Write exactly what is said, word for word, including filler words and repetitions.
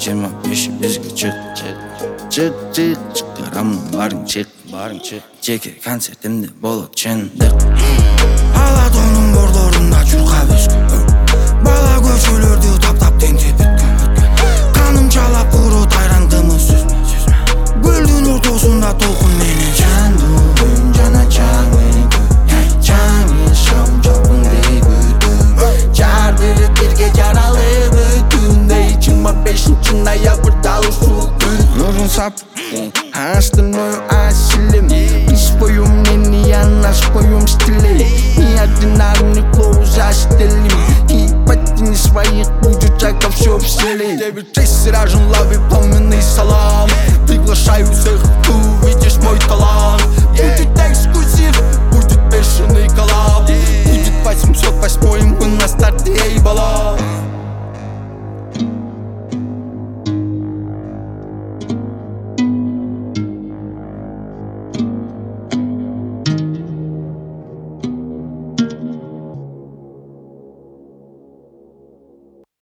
жиырма беші бізге чық Чық, чық, чықырамын барың чық Жеке концертімде болады шындық Алатауның бордорында жүрқап өскен Бала көшелерде таптап тентеп өткен Қаным жалап құры тайрандымы сөзме Гүлдің ортасында толқын менен жандым Жана жаңын көй Жаңын шам жапын дейбі Жар бірі бірге жаралы бүтіндей жиырма бешинчи ноябрда ушул күн Нұрын сап Аштым ой асилим Испоюм нени анаш поюм стилей Ни одинарный клоуз астелим И патини своих будет чаков все вселей Девять шесть сражен лави пламенный салам Приглашаю всех, ты увидишь мой